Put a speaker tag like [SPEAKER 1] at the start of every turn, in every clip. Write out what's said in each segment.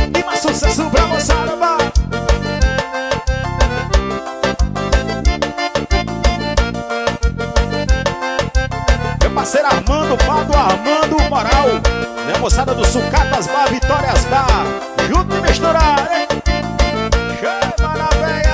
[SPEAKER 1] E mais sucesso pra moçada, vai. Meu parceiro Armando, Pado Armando Moral. Minha moçada do Sucatas Bar, Vitórias Bar. Junto e misturar, hein? Chama na veia.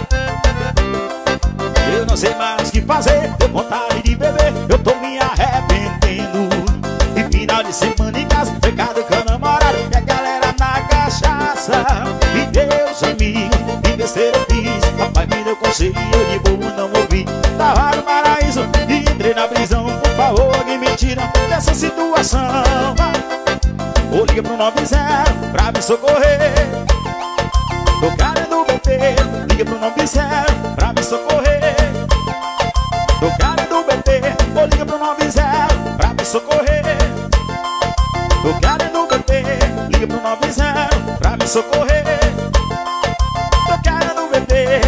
[SPEAKER 1] Eu não sei mais o que fazer, tô com vontade de beber, eu tô me arrependendo. E final de semana em casa, pecado com a namorada, e a galera na cachaça. E Deus amigos, que besteira eu fiz. Papai me deu conselho e eu de boa não ouvi. Tava no paraíso e entrei na prisão. Por favor, alguém me tira dessa situação. Ou liga pro 90 pra me socorrer. O cara do BP, liga pro 90 pra me socorrer. O cara do BP, ou liga pro 90 pra me socorrer. O cara do BP, liga pro 90 pra me socorrer. O cara do BP.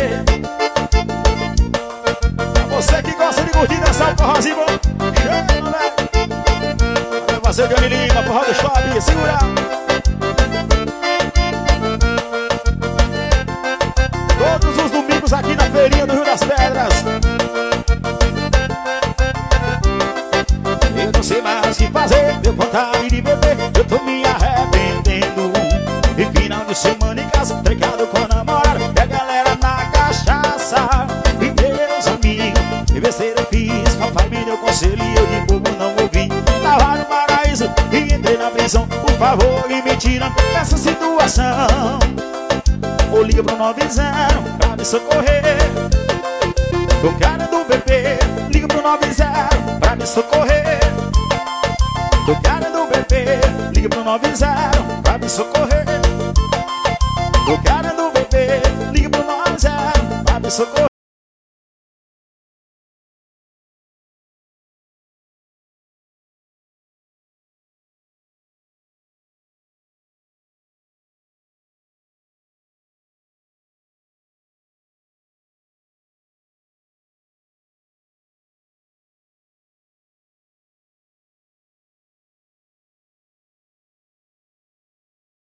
[SPEAKER 1] Pra você que gosta de curtir essa forrozinha, chama, né? Olha você, Johnny Lima, porra do shopping, segura. Todos os domingos aqui na feirinha do Rio das Pedras. Eu não sei mais o que fazer, deu vontade de beber, eu tô me arrependendo. E final de semana em casa, trancado com a namorada, e a galera na cachaça. E Deus amigo, que besteira eu fiz. Papai me deu conselho e eu de bobo não ouvi. Tava no paraíso e entrei na prisão. Por favor, alguém me tira dessa situação. Ou liga pro 90 pra me socorrer. O cara do BP, liga pro 90 pra me socorrer. O cara do BP, liga pro 90 pra me socorrer. O cara do BP, liga pro 90 pra me socorrer.